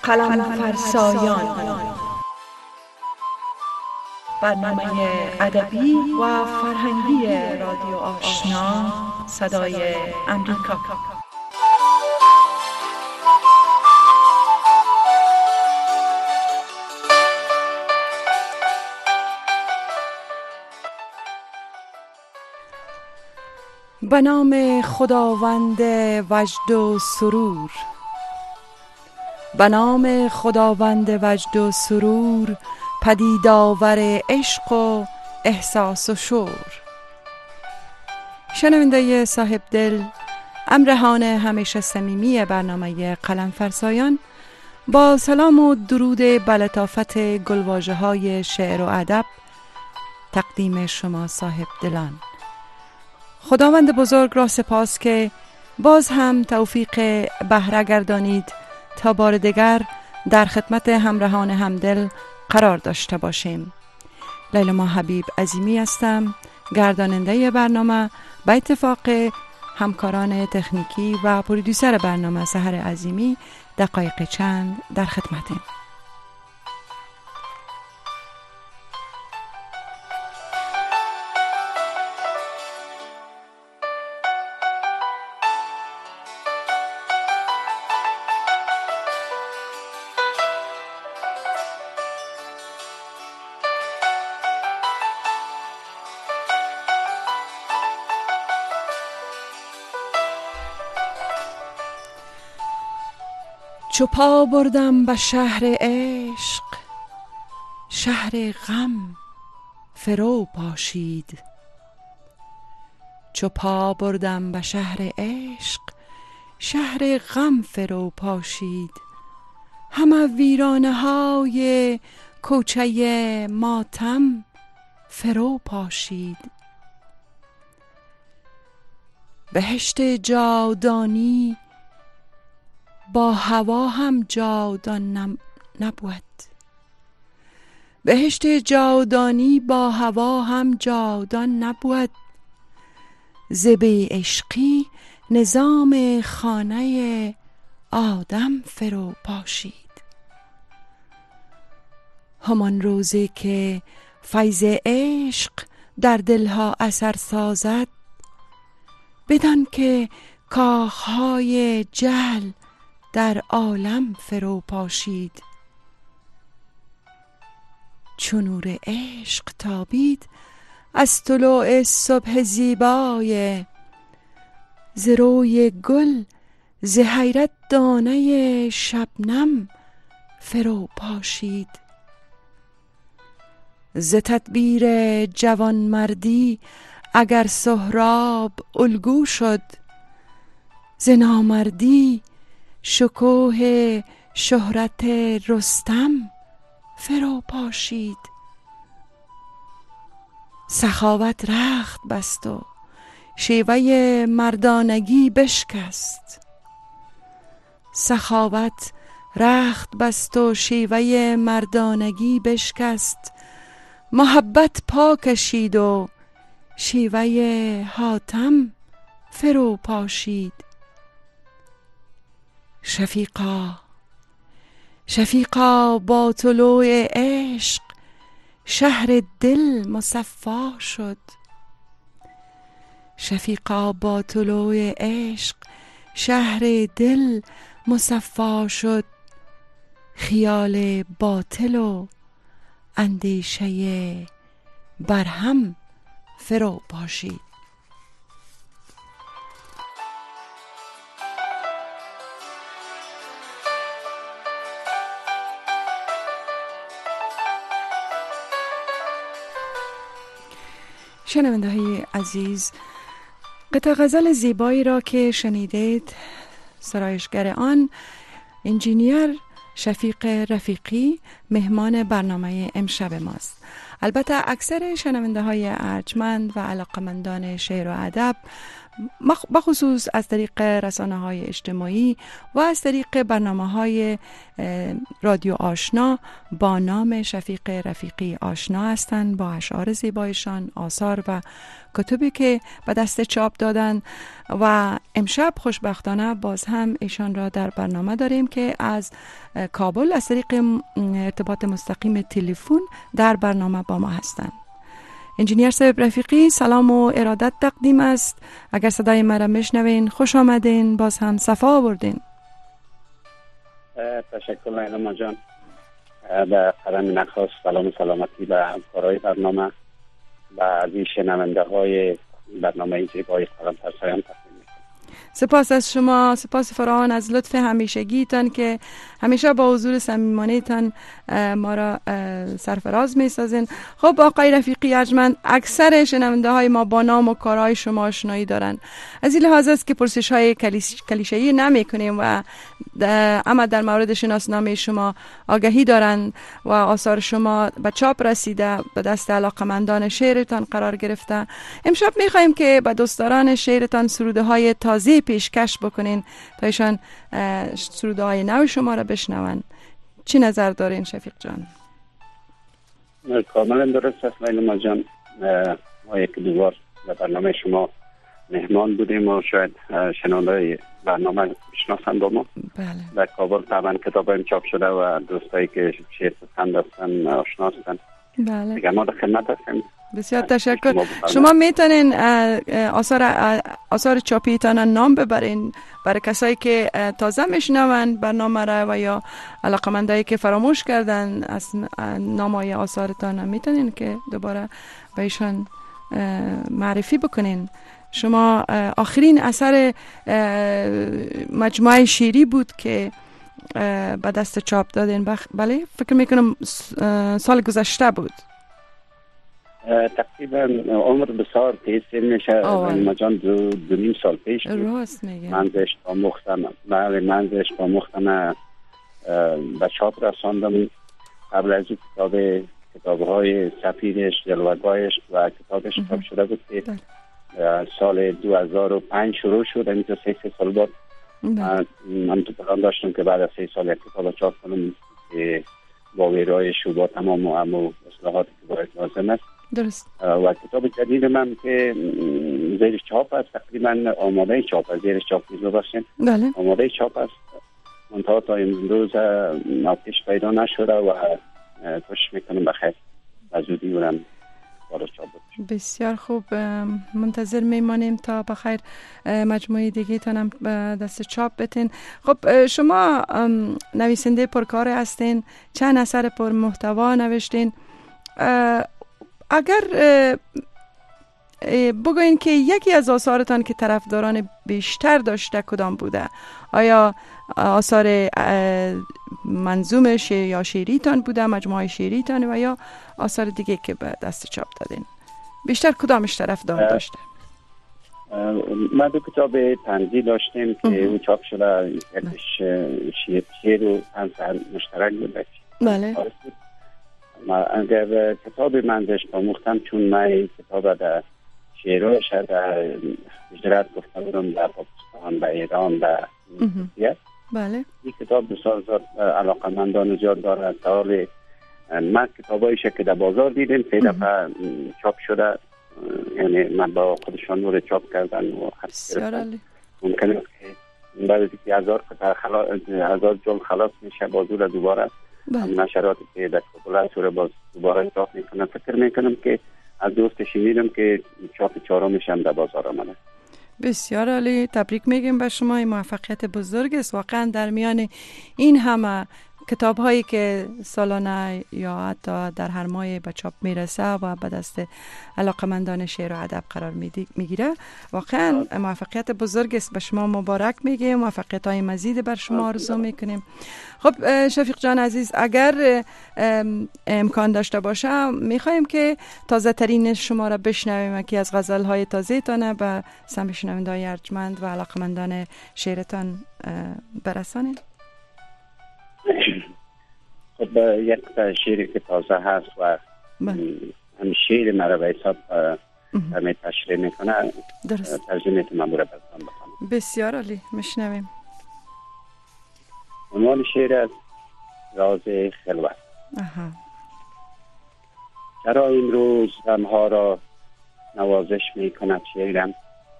قلم فرسایان، برنامه ادبی و فرهنگی رادیو آشنا صدای امریکا. به نام خداوند وجد و سرور، به نام خداوند وجد و سرور، پدید آور عشق و احساس و شور. شنونده صاحب دل، همراهان همیشه صمیمی برنامه قلم فرسایان، با سلام و درود به لطافت گلواژه های شعر و ادب تقدیم شما صاحب دلان. خداوند بزرگ را سپاس که باز هم توفیق بهره گردانید تا بار دیگر در خدمت همراهان همدل قرار داشته باشیم. لیلا حبیب عظیمی هستم، گرداننده برنامه. به اتفاق همکاران تکنیکی و پرودوسر برنامه سحر عظیمی دقایق چند در خدمتیم. چو پا بردم به شهر عشق، شهر غم فرو پاشید. چو پا بردم به شهر عشق، شهر غم فرو پاشید. همه ویرانه های کوچه ماتم فرو پاشید. بهشت جاودانی با هوا هم جاودان نبود. بهشت جاودانی با هوا هم جاودان نبود. ز بی عشقی نظام خانه آدم فرو پاشید. همان روزی که فیض عشق در دلها اثر سازد، بدان که کاخهای جهل در عالم فرو پاشید. چون نور عشق تابید از طلوع صبح زیبای، ز روی گل ز حیرت دانه شبنم فرو پاشید. ز تدبیر جوانمردی اگر سهراب الگو شد، ز نامردی شکوه شهرت رستم فرو پاشید. سخاوت رخت بست و شیوه مردانگی بشکست. سخاوت رخت بست و شیوه مردانگی بشکست. محبت پا کشید و شیوه حاتم فرو پاشید. شفیقا با طلوع عشق شهر دل مصفا شد. شفیقا با طلوع عشق شهر دل مصفا شد. خیال باطل و اندیشه برهم فرو پاشید. شنونده های عزیز، قطعه غزل زیبایی را که شنیدید سرایشگر آن انجینیر شفیق رفیقی مهمان برنامه امشب ماست. البته اکثر شنونده های ارجمند و علاقمندان شعر و ادب بخصوص از طریق رسانه‌های اجتماعی و از طریق برنامه‌های رادیو آشنا با نام شفیق رفیقی آشنا هستند، با اشعار زیبایشان، آثار و کتبی که به دست چاپ دادن. و امشب خوشبختانه باز هم ایشان را در برنامه داریم که از کابل از طریق ارتباط مستقیم تلفن در برنامه با ما هستند. انجینیر صاحب رفیقی، سلام و ارادت تقدیم است. اگر صدای مرا میشنوین خوش آمدین، باز هم صفا آوردین. تشکر لیلا جان. به قدم نخواست سلام و سلامتی به همکارای برنامه و عزیز شنونده های برنامه زیبای قلم فرسایان تقدیم میکنم. سپاس از شما، سپاس فراوان از لطف همیشگیتان که همیشه با حضور صمیمانه‌تان ما را سرفراز می‌سازین. خب آقای رفیقی ارجمند، اکثر شنونده های ما با نام و کارهای شما آشنایی دارن. از این لحاظ است که پرسش های کلیشه‌ای نمی کنیم و اما در مورد شناسنامه شما آگاهی دارن و آثار شما به چاپ رسیده، به دست علاقمندان شعرتان قرار گرفته. امشب می‌خوایم که به دوستداران شعرتان سروده های تازه پیشکش بکنین تا ایشان سروده های نو شما را بشنون. چی نظر دارین شفیق جان؟ کاملا درست است لیلا جان. ما یک دوبار در برنامه شما مهمان بودیم و شاید شنونده برنامه بشناسن با ما. بله. در کابل طبعا کتاب چاپ شده و دوستایی که شعر پسند هستن آشنا هستن. بله. دیگه ما در خدمت هستیم. بسیار تشکر. شما میتونین آثار چاپیتان نام ببرین برای کسایی که تازه میشنون برنامه را و یا علاقمندایی که فراموش کردن از نامای آثارتان، میتونین که دوباره به ایشان معرفی بکنین. شما آخرین اثر مجموعه شعری بود که به دست چاپ دادین. بله فکر میکنم سال گذشته بود. تقریبا عمر بسیار تیز میشه لیلا جان. دو نیم سال پیش راست میگه. من زشت آموختم به چاپ رساندم. قبل از این کتاب‌های سفیرش، جلوه‌گاهش و کتابش چاپ شده بود که سال 2005 شروع شد. این تا 3 سال بعد من تو پلان داشتم که بعد از 3 سال یک کتاب چاپ کنم که با ویرایش و با تمام اصلاحاتی که باید لازم است. درست. و کتاب جدید من که زیر چاپ است، تقریبا آماده چاپ است. زیر چاپ نیست ببخشید. بله. آماده چاپ است. منتها تا امروز نوشتش پیدا نشده و کوشش میکنم بخیر از زودی اونم بارش چاپ بشه. بسیار خوب، منتظر میمانیم تا بخیر مجموعه دیگه تانم دست چاپ بتین. خب شما نویسنده پرکار هستین، چند اثر پر محتوا نوشتین. اگر بگوین که یکی از آثارتان که طرفداران بیشتر داشته کدام بوده؟ آیا آثار منظوم یا شعریتان بوده، مجموعه شعریتان، و یا آثار دیگه که به دست چاپ دادین؟ بیشتر کدامش طرفدار داشته؟ ما دو کتاب طنزی داشتیم که او چاپ شده. یکیش شعر و طنز مشترک بود. بله. اگر کتاب من زشت آموختم، چون من کتاب در شعرهایش در هجرت گفته بودم در پاکستان، در ایران، در ترکیه. بله. این کتاب بسیار علاقمندان زیاد داره. حال من کتابایش که در بازار دیدیم 3 دفعه چاپ شده، یعنی من با خودشان نور چاپ کردن و ممکنه که بعد از اینکه 1000 جلد خلاص میشه بازور دوباره نشراتی که در کابل سوره باز دوباره چاپ میکنن. فکر میکنم که از دوست شنیدم که چاپ 4مش هم در بازار آمده. بسیار عالی، تبریک میگیم به شما. این موفقیت بزرگ است واقعا. در میان این همه کتاب هایی که سالانه یا حتی در هر ماه به چاپ میرسه و به دست علاقمندان شعر و ادب قرار میگیره، واقعا موفقیت بزرگ است. به شما مبارک میگیم، موفقیت های مزید بر شما آرزو میکنیم. خب شفیق جان عزیز، اگر امکان داشته باشه میخوایم که تازه ترین شما را بشنویم، یکی از غزل های تازه تانه به سمع شنوندگان ارجمند و علاقمندان شعرتان برسانید. خب یک شعری که تازه هست و هم شعر مرا به حساب همه تشریح میکنه ترجمه من برای بستان بخونم. بسیار عالی، میشنویم. عنوان شعر از راز خلوت. چرا امروز غمها را نوازش میکند شعرم؟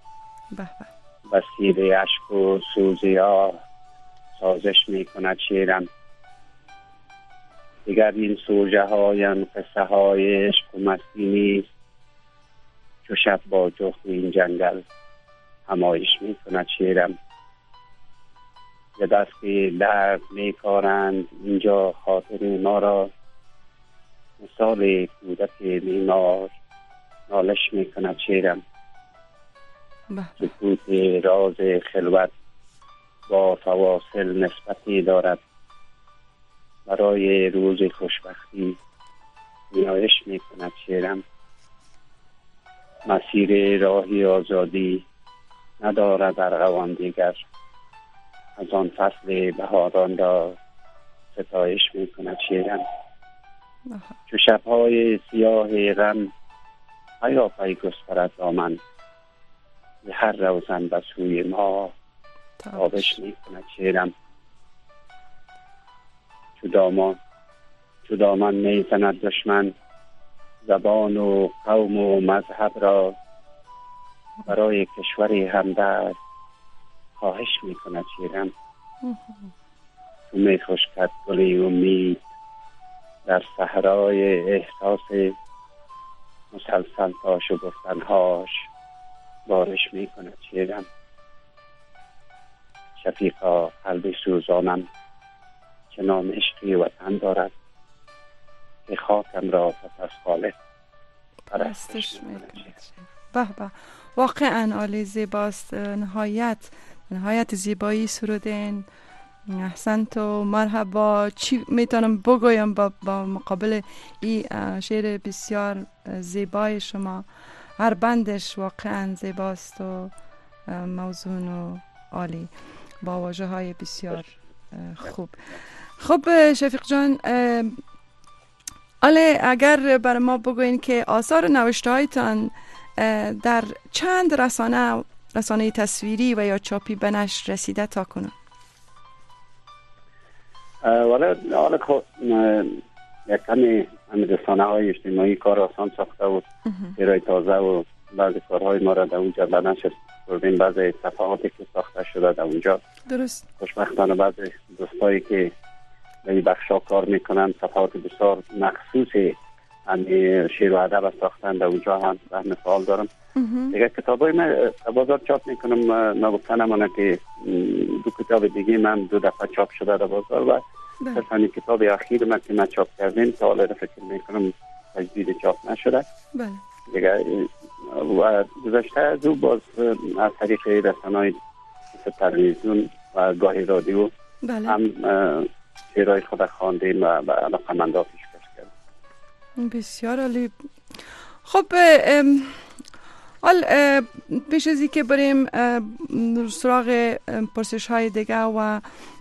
بسیب اشک و سوزی ها سازش میکند شعرم. دیگر این سوژه هایم قصه های عشق و مستی نیست. چو شب با جغد این جنگل همایش میکند شعرم. ز دست درد میکارند اینجا خاطر ما را. مثال کودک بیمار نالش میکند شعرم. سکوت راز خلوت با فواصل نسبتی دارد. برای روز خوشبختی نیایش میکند شعرم. مسیر راهی آزادی ندارد ارغوان دیگر. از آن فصل بهاران را ستایش میکند شعرم. چو شبهای سیاه غم پیاپی گسترد دامن. به هر روزن به سوی ما تابش میکند شعرم. چو دامن میزند دشمن زبان و قوم و مذهب را. برای کشوری همدرد خواهش میکند شعرم. تو میخشکد گلی امید در صحرای احساس. مسلسل تا شگفتنهاش بارش میکند شعرم. شفیقا قلب سوزانم چنان عشقی وطن دارد. که خاکم را پس از خالق پرستش میکند. واقعا عالی، زیباست. نهایت زیبایی سرودین. احسنت و مرحبا. چی میتونم بگویم با مقابل این شعر بسیار زیبای شما؟ هر بندش واقعا زیباست و موزون و عالی با واژه های بسیار خوب. خب شفیق جان، اگر برای ما بگوین که آثار نوشته هایتان در چند رسانه تصویری و یا چاپی به نشر رسیده تا کنون؟ حالا یک کمی رسانه های اجتماعی کار آسان ساخته و ارائه تازه و بعضی کارهای ما را در اونجا به نشر بردیم. بعضی صفحاتی که ساخته شده در اونجا. درست. خوشبختانه بعضی دوستایی که به این بخشا کار میکنن صفحات بسیار مخصوصی همین شعر و ادب ساختن در اونجا هم فهم فعال دارم. دیگه کتابای من بازار چاپ میکنم. نگفته نمانه که دو کتاب دیگه من 2 دفعه چاپ شده در بازار و مثلا کتاب اخیر من که من چاپ کردیم تا حالا فکر میکنم تجدید چاپ نشده. دیگه و گذشته از او باز از طریق رسانه‌های تلویزیون و گاهی رادیو هم شعرهای خود خواندیم و به علاقه‌مندان پیشکش کردیم. بسیار عالی. خب پیش از اینکه بریم سراغ پرسش های دیگه و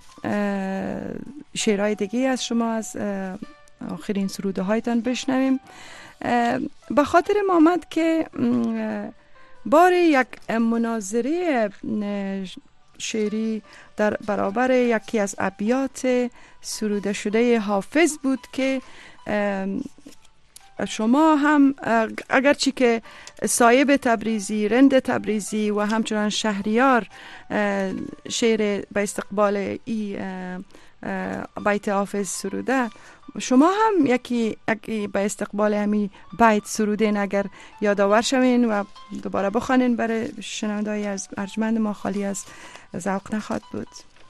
شعرهای دیگه از شما از آخرین سروده هایتان بشنویم، به خاطر ما آمد که بار یک مناظره شعری در برابر یکی از ابیات سروده شده حافظ بود که شما هم اگرچه که صایب تبریزی، رند تبریزی و همچنان شهریار شعر به استقبال ای بیت حافظ سروده، شما هم یکی به استقبال همین بیت سرودین. اگر یادآور شوین و دوباره بخوانین برای شنونده‌های از ارجمند ما خالی از ذوق نخواهد بود.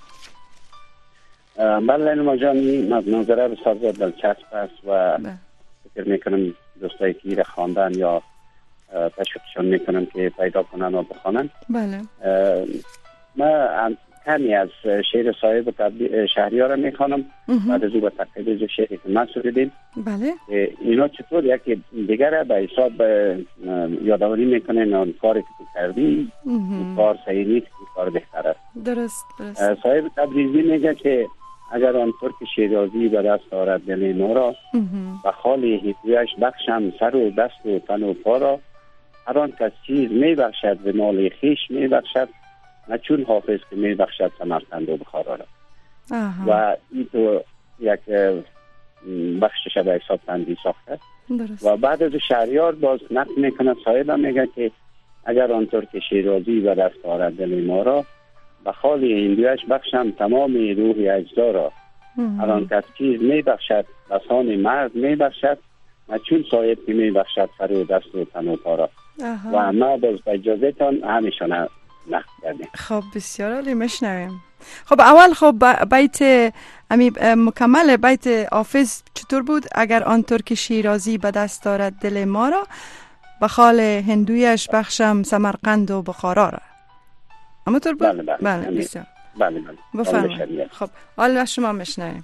بله نما جان، این مناظره بسیار دلچسب است و فکر میکنم دوستایی که ایره خواندن یا تشویقشان میکنم که پیدا کنن و بخوانن. بله. من کمی از شعر صاحب شهریار میخوانم بعد از او به تقلید شعری که من سرودیم. بله. اینا چطور یکی دیگر به حساب یادآوری میکنن اون کاری که کردی کار صحیح نیست، کار بهتر است. درست. صاحب تبریزی میگه که اگر آن ترک شیرازی به دست آرد دل ما را و خالی هیتویش بخشم سر و دست و تن و پا را. هر آن کس چیز می بخشد به مال خیش می بخشد، نه چون حافظ که می بخشد سمرقند و بخارا را. و این تو یک بخشش به حساب تندی ساخته. و بعد از شهریار باز نقل میکنه، صاحب میگه که اگر آنطور که شیرازی به دست آرد دل ما را، به خال هندویش بخشم تمام روح اجزا را. هر آن کس چیز می بخشد بسان مرد می بخشد، نه چون صاحب که می بخشد سر و دست و تن و پا را. و ما باز با اجازه تان همیشون نقل کردیم. خب بسیار عالی، میشنویم. خب اول بیت مکمل بیت حافظ چطور بود؟ اگر آنطور که شیرازی به دست دارد دل ما را، به خال هندویش بخشم سمرقند و بخارا را. اما طور بود؟ بله بسیار. بله. بفرمایید. خب حالا شما میشنویم.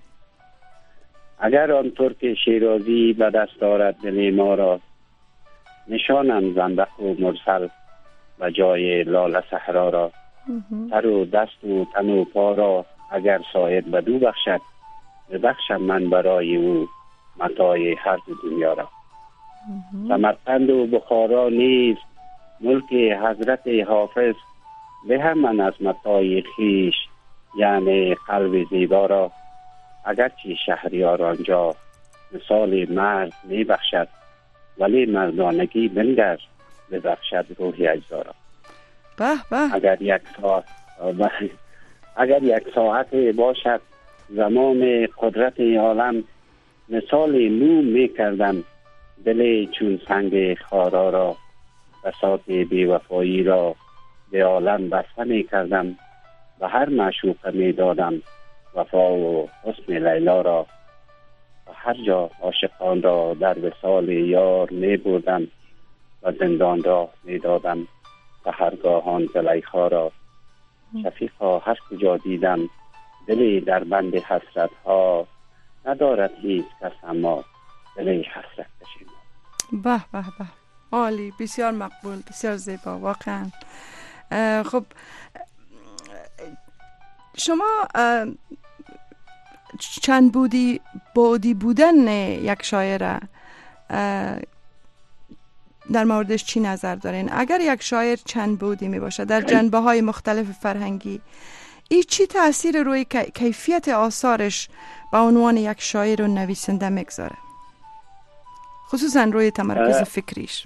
اگر آنطور که شیرازی به دست دارد دل ما را، نشانم زنبق و مرسل و جای لاله صحرا را. سر و دست و تن و پا را اگر صاحب بدو بخشد، ببخشم من برای او متاع هر دو دنیا را. سمرقند و بخارا نیز ملک حضرت حافظ، به هم من از متاع خیش یعنی قلب زیبا را. اگرچه شهریار آنجا مثال مرد می بخشد، ولی مردانگی بنگر ببخشد روحی اجزا را. اگر یک ساعت باشد زمان قدرت عالم، مثال موم می کردم دل چون سنگ خارا را. بساط بی وفایی را به عالم بسته می کردم، و هر معشوقه می دادم وفا و حسن لیلا را. و هر جا عاشقان را در وصال یار می بردم، و زندان را می دادم سحرگاهان زلیخا را. شفیقا هر کجا دیدم دلی در بند حسرت ها، ندارد هیچ کس اما دلی حسرت کشیما. به به به، عالی، بسیار مقبول، بسیار زیبا واقعا. خب شما چند بودی بودن یک شاعر در موردش چی نظر دارین؟ اگر یک شاعر چند بودی می باشه در جنبه های مختلف فرهنگی، این چی تأثیر روی کیفیت آثارش به عنوان یک شاعر و نویسنده میگذاره، خصوصا روی تمرکز فکریش؟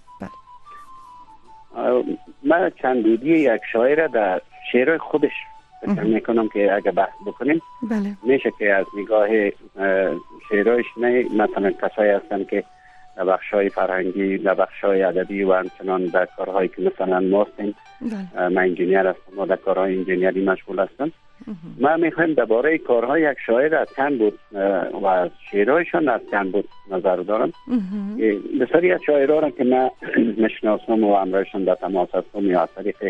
من چند بودی یک شاعر در شعر خودش فکر میکنم که اگه بحث بکنیم میشه که از نگاه شعرهایش، نه مثلا کسایی هستن که در بخشای فرهنگی، در بخشای ادبی و همچنان در کارهایی که مثلا ما هستیم، من انجینیر هستم و در کارهای انجینیری مشغول هستم. من میخوایم درباره کارهای یک شاعر از چند بود و شعرهایشان از چند بود نظر دارم. بسیاری از شاعرها را که من مشناسم و همراهشان در تماس هستم یا از طریق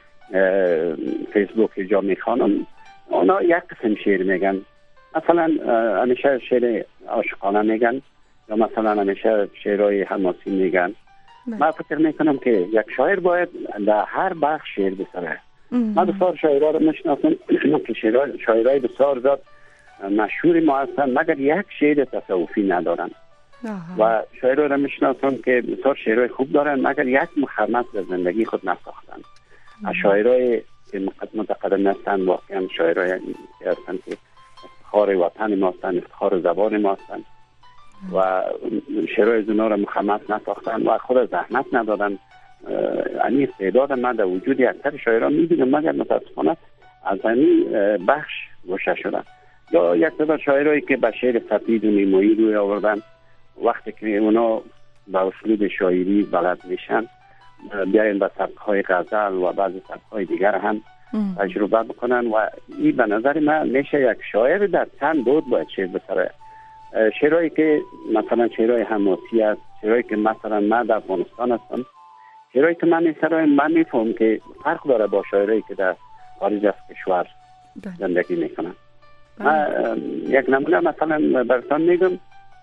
فیسبوک جا میخوانم، اونا یک قسم شعر میگن، مثلا همیشه شعر عاشقانه میگن یا مثلا همیشه شعرهای حماسی میگن. من فکر میکنم که یک شاعر باید در هر بخش شعر بسره. من بسیار شاعرها رو میشناسم که شاعرهای بسیار زیاد مشهور ما هستن مگر یک شعر تصوفی ندارن. و شاعرها رو میشناسم که بسیار شعرهای خوب دارن مگر یک مخمس به زندگی خود نساختن. شاعرهای که متقدم هستن واقعا شاعرهای هستن که افتخار وطن ما هستن، افتخار زبان ما هستن و شعرهای زنا رو مخمس نساختن و خود زحمت ندادن. یعنی استعداد من در وجود اکثر شاعران میبینم مگر متاسفانه از همین بخش گوشه شدن. یا یک تعداد شاعرایی که به شعر سفید و نیمایی روی آوردن، وقتی که اونا به اسلوب شاعری بلد میشن بیاین به سبک‌های غزل و بعضی سبک‌های دیگر هم تجربه بکنن و این به نظر من میشه یک شاعر در چند بود باید شعر بسره. شعرهایی که مثلا شعرهای حماسی است، شعرهایی که مثلا من در افغانستان هستم، شعرهایی که من میسرم من میفهم که فرق داره با شاعرهایی که در خارج از کشور زندگی میکنن. من یک نمونه مثلا براتون میگم،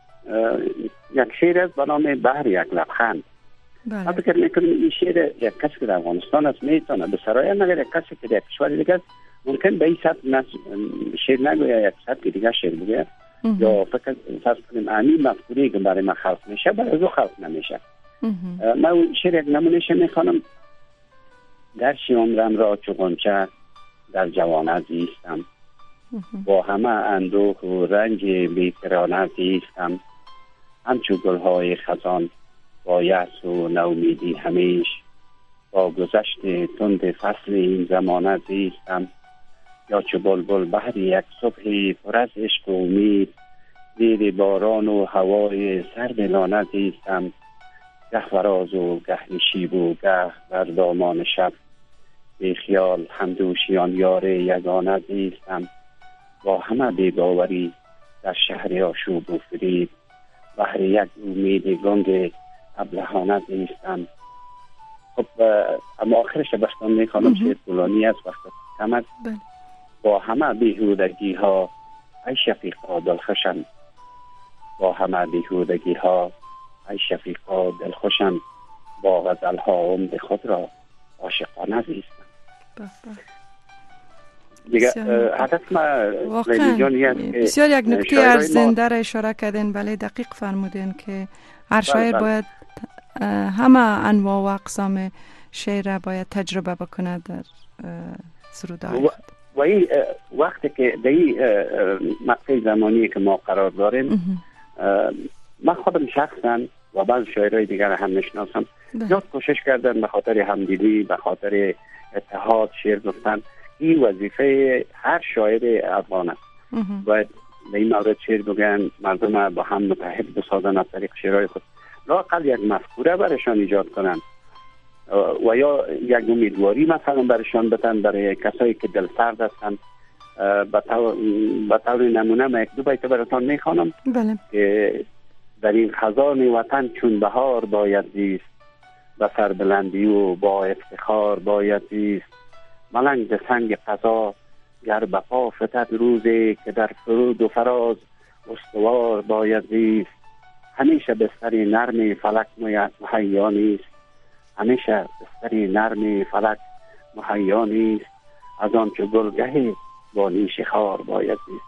یک شعر است به نام بحر یک لبخند. من فکر میکنم این شعر یک کسی که در افغانستان است میتونه به سرایه، مگر یک کسی که در کشور دیگه است ممکن به این سبک شعر نگوید، یک سبک دیگه شعر بگوید یا فکر فرض کنیم همین مفکوری که برای من خلق میشه برای او خلق نمیشه. من شعر یک نمونهش میخوانم. گرچه عمرم را چو غنچه در جوانه زیستم، با همه اندوه و رنج بیکرانه زیستم، همچو گلهای خزان با یأس و نومیدی همیش، با گذشت تند فصل این زمانه زیستم، یا چو بلبل بهر یک صبح پر از عشق و امید، زیر باران و هوای سرد لانه زیستم، گه فراز و گه نشیب و گه بر دامان شب، بی خیال همدوشیان یار یگانه زیستم، با همه بی‌باوری در شهر آشوب و فریب، بهر یک امید گنگ ابلهانه زیستم. خب اما آخرش بستان میخوانم، شعر طولانی است، وقت کم است. با همه بیهودگی ها ای شفیقا دلخوشم، با همه بیهودگی ها ای شفیقا دلخوشم، با غزل ها عمر خود را عاشقانه زیستم. دیگه هدف ما واقعا بسیار یک نکته ارزنده را اشاره کردین. بله دقیق فرمودین که هر شاعر باید همه انواع و اقسام شعر را باید تجربه بکنه در سرودهای خود. و این وقتی که در این مقطع زمانی که ما قرار داریم، من خودم شخصا و بعض شاعرای دیگر هم میشناسم زیاد کوشش کردن به خاطر همدلی، به خاطر اتحاد شعر گفتن. این وظیفه هر شاعر افغان است. باید به این مورد شعر بگن، مردم با هم متحد بسازن از طریق شعرهای خود، لااقل یک مفکوره برشان ایجاد کنن و یا یک امیدواری مثلا برشان بدن برای کسایی که دلسرد هستند. به طور نمونه من یک دو بیت براتان میخوانم. بله. که در این خزان وطن چون بهار باید زیست، به سربلندی و با افتخار باید زیست، ملنگ به سنگ قضا گر بپا فتد روزی، که در فرود و فراز استوار باید زیست، همیشه بستر نرم فلک مهیا نیست، همیشه بستر نرم فلک مهیا نیست، از آن که گلگه با نیش خار باید زیست.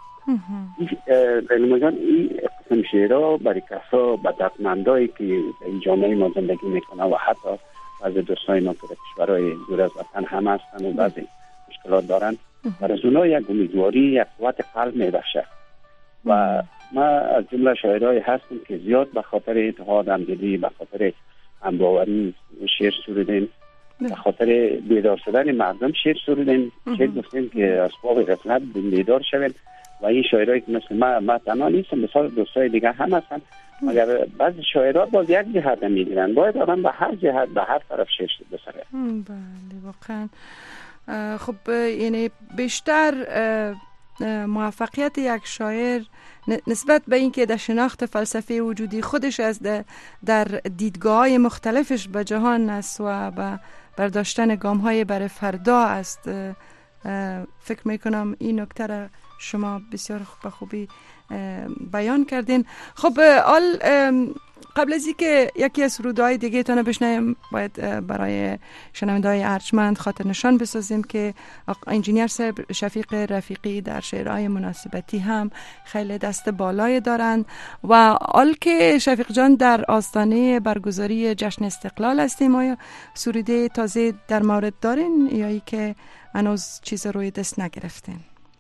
این قسم شعرها برای کسا بدبختمندایی که این جامعه ما زندگی میکنه و حتی بعضی دوستای ما که در کشورهای دور از وطن هم هستن و بعضی مشکلات دارن، برای اونا یک امیدواری، یک قوت قلب میبخشه. و ما از جمله شاعرای هستیم که زیاد به خاطر اتحاد همدلی، به خاطر همباوری شعر سرودیم، به خاطر بیدار شدن مردم شعر سرودیم، شعر گفتیم که اسباب غفلت بیدار شویم. و این شاعرایی که مثل ما تنها نیستم، مثال دوستای دیگه هم هستن، مگر بعضی شاعرها باز یک جهت میگیرن، باید آدم به هر جهت به هر طرف شعر بسره. بله واقعا. خب یعنی بیشتر موفقیت یک شاعر نسبت به اینکه در شناخت فلسفه وجودی خودش از در دیدگاه‌های مختلفش به جهان است و به برداشتن گام‌های برای فردا است. فکر میکنم این نکته را شما بسیار به خوبی بیان کردین. خب قبل از اینکه یکی از سرودهای دیگه تانو بشنویم، باید برای شنونده‌های ارجمند خاطر نشان بسازیم که انجینیر صاحب شفیق رفیقی در شعرهای مناسبتی هم خیلی دست بالای دارند و حال که شفیق جان در آستانه برگزاری جشن استقلال هستیم، آیا سروده تازه در مورد دارین یا ای که هنوز چیز روی دست نگرفتین؟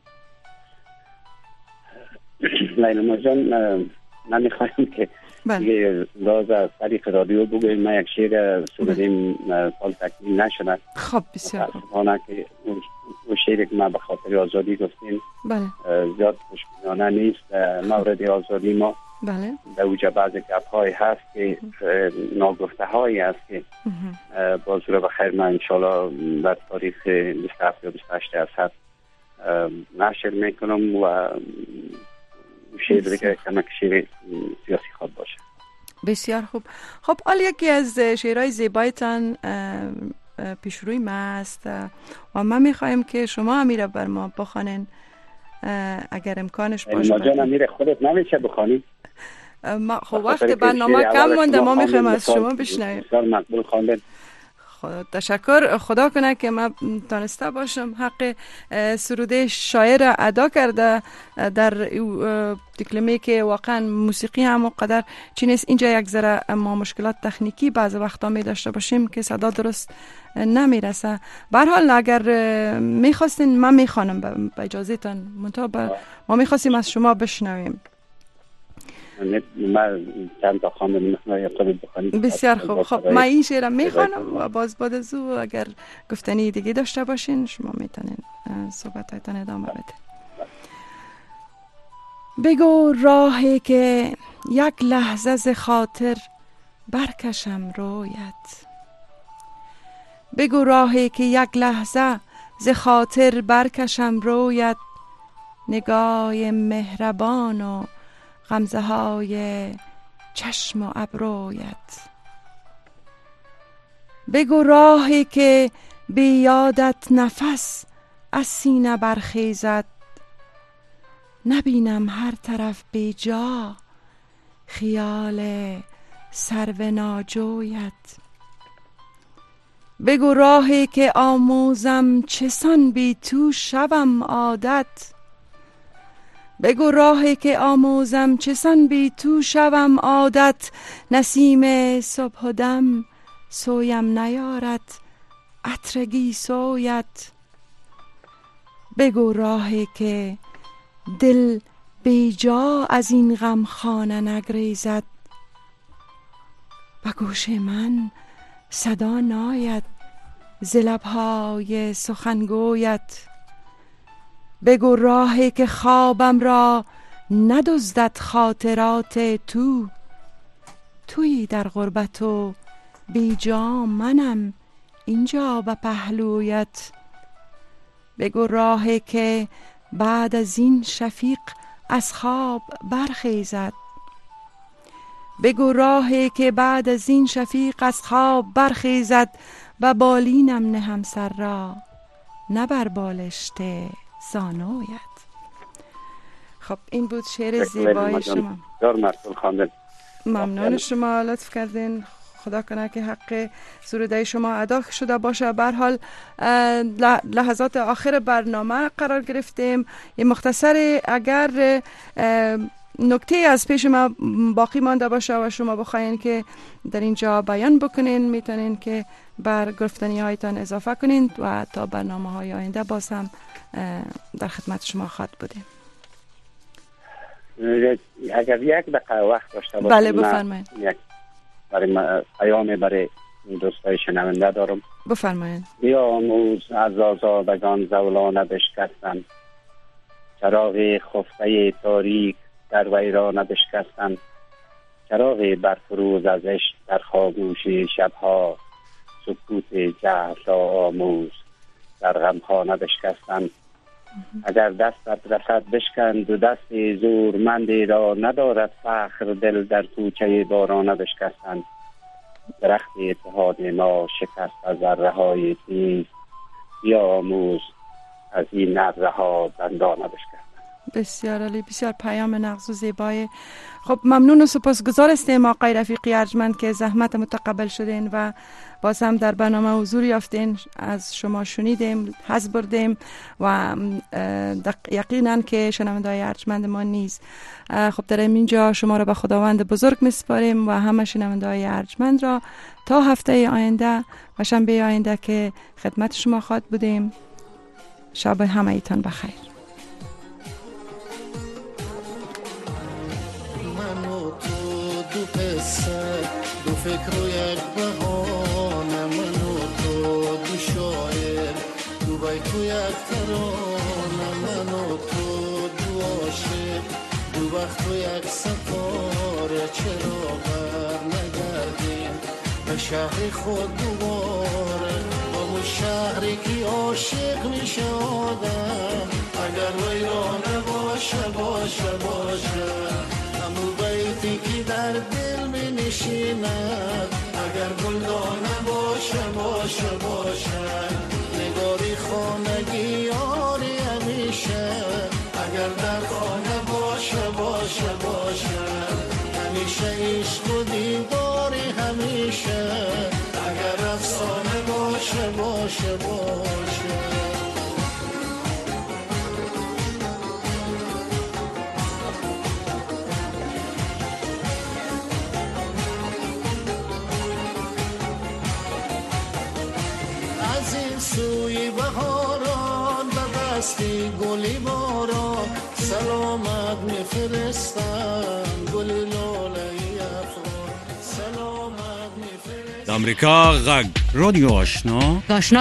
لیلا جان، من میخوایم که دیگه راز از طریق رادیو بگویم. ما یک شعر سرودیم سال تکمیل نشده. خب بسیار متاسفانه که اون شعری که ما به خاطر آزادی گفتیم زیاد خوشبینانه نیست. مورد آزادی ما در اوجه بعضی گپ‌های هست که ناگفته هایی هست که باز رو بخیر من انشالله در تاریخ 27 یا 28 اسد نشر میکنم و شعر دیگه کمک شعر سیاسی خواد باشه. بسیار خوب. خب حال یکی از شعرهای زیبایتان پیشروی ما است و ما میخوایم که شما امیره بر ما بخوانین اگر امکانش باشه. ما جان امیر خودت نمیشه بخوانی؟ خب وقت برنامه کم مونده، ما میخوایم از شما بشنویم. بسیار مقبول خواندن. تشکر. خدا کنه که من تانسته باشم حق سروده شاعر ادا کرده در تکلمه که واقعا موسیقی هم قدر چی نیست. اینجا یک ذره ما مشکلات تکنیکی بعض وقتا می داشته باشیم که صدا درست نمیرسه. به هر حال اگر میخواستین من میخوانم به اجازهتان، ما میخواستیم از شما بشنویم. من چند تا خواندم بخونید. بسیار خوب. خب من این شعر میخوانم و باز بعد از او اگر گفتنی دیگه داشته باشین شما میتونین صحبتایتان ادامه بده. بگو راهی که یک لحظه ز خاطر برکشم رویت، بگو راهی که یک لحظه ز خاطر برکشم رویت، نگاه مهربان و غمزه های چشم و ابرویت. بگو راهی که بی یادت نفس از سینه برخیزد، نبینم هر طرف بی جا خیال سرو ناجویت. بگو راهی که آموزم چسان بی تو شوم عادت، بگو راهی که آموزم چسان بی تو شوم عادت، نسیم صبح و دم سویم نیارد عطرگی سویت. بگو راهی که دل بی جا از این غم خانه نگریزد، به گوش من صدا ناید ز لب‌های سخنگویت. بگو راهی که خوابم را ندزدد خاطرات تو، تویی در غربت و بی جا منم اینجا به پهلویت. بگو راهی که بعد از این شفیق از خواب برخیزد، بگو راهی که بعد از این شفیق از خواب برخیزد، به بالینم نهم سر را نه بر بالشت زانویت. خب این بود شعر زیبای شما. ممنون شما لطف کردین. خدا کنه که حق سروده شما ادا شده باشه. به هر حال لحظات آخر برنامه قرار گرفتیم. یه مختصر اگر نکته از پیش ما باقی مانده باشه و شما بخواین که در اینجا بیان بکنین، میتونین که بر گفتنی هایتان اضافه کنین و تا برنامه های آینده باز هم در خدمت شما خواهد بودیم. اگر یک دقیقه وقت داشته باشم. بله بفرمایید. پیام برای دوستای شنونده دارم. بفرمایید. بیاموز از آزادگان زولانه بشکستن، چراغ خفته تاریک در ویرانه بشکستن، چراغ برفروز از عشق در خاموشی شبها، سکوت جهل را آموز در غمخانه بشکستن. اگر دستت رسد بشکن دو دست زورمندی را، ندارد فخر دل در کوچه بارانه بشکستن. درخت اتحاد ما شکست از ذره های تیز، بیاموز از این نره ها دندانه بشکستن. بسیار عالی، بسیار پیام نغز و زیبای. خب ممنون و سپاسگزار هستیم آقای رفیقی ارجمند که زحمت متقبل شدین و باز هم در برنامه حضور یافتین. از شما شنیدیم، حظ بردیم و یقینا که شنونده‌های ارجمند ما نیز. خب در اینجا شما را به خداوند بزرگ میسپاریم و همه شنونده‌های ارجمند را تا هفته آینده و شنبه آینده که خدمت شما خواهد بودیم. شب همه ایتان بخیر. دو فکر و یک بهانه، من و تو دو شاعر، دو بیت و یک ترانه، من و تو دو عاشق، دو وقت و یک سفاره. چرا بر نگردیم به شهر خود دوباره، با اون شهری که عاشق میشه آدم، اگر ویرانه باشه باشه باشه. همون بیتی که در دل می نشیند، اگر گلدانه باشه باشه باشه. نگاری خانگی یاری همیشه، اگر در خانه باشه باشه باشه. همیشه عشق و دیداری همیشه، اگر افسانه باشه باشه باشه باشه. از این سوی بهاران به دستی گلی باران سلامت میفرستن گلی لاله افغان سلامت میفرستن. امریکا غږ رادیو آشنا